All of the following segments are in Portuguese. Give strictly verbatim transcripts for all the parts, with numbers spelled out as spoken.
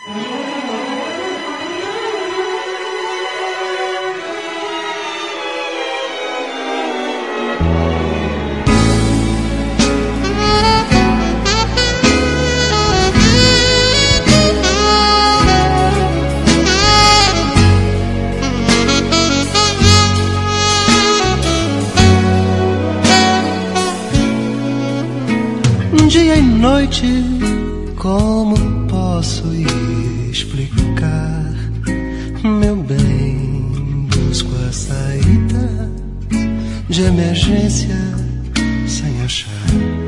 Dia e noite, como posso explicar? Meu bem, busco a saída de emergência sem achar.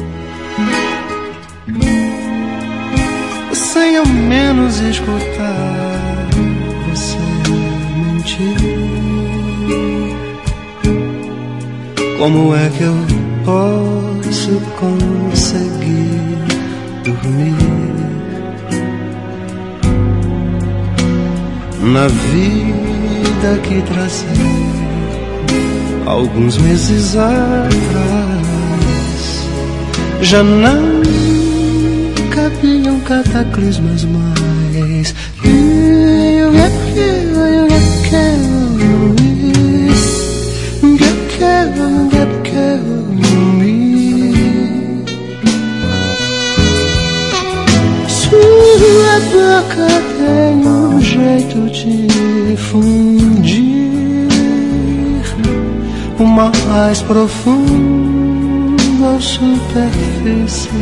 Sem ao menos escutar você mentir. Como é que eu posso conseguir dormir na vida que tracei alguns meses atrás? Já não cabiam cataclismas mais. Sua boca tem um jeito de fundir o mais profundo ao superficial.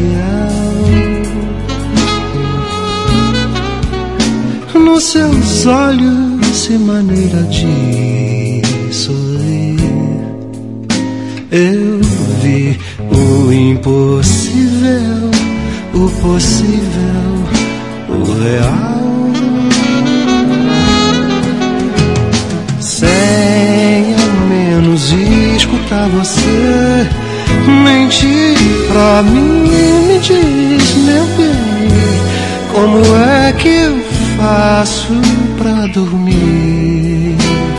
Nos seus olhos e maneira de sorrir, eu vi o impossível, o possível, o real. Sem ao menos escutar você mentir pra mim, me diz, meu bem, como é que eu faço pra dormir?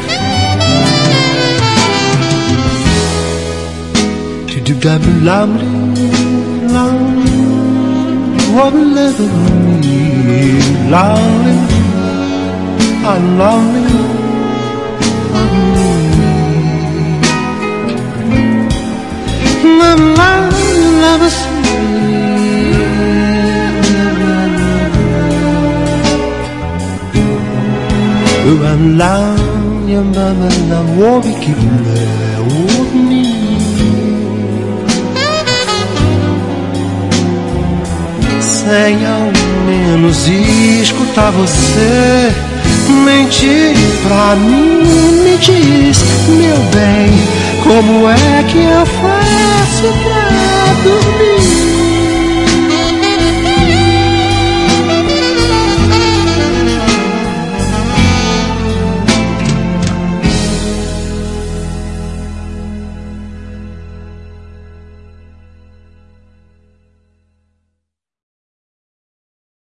What living me, lonely, I'm lonely, I'm lonely, I'm I'm lonely, I'm lonely, keep me. Sem ao menos escutar você mentir pra mim, me diz, meu bem, como é que eu faço pra dormir?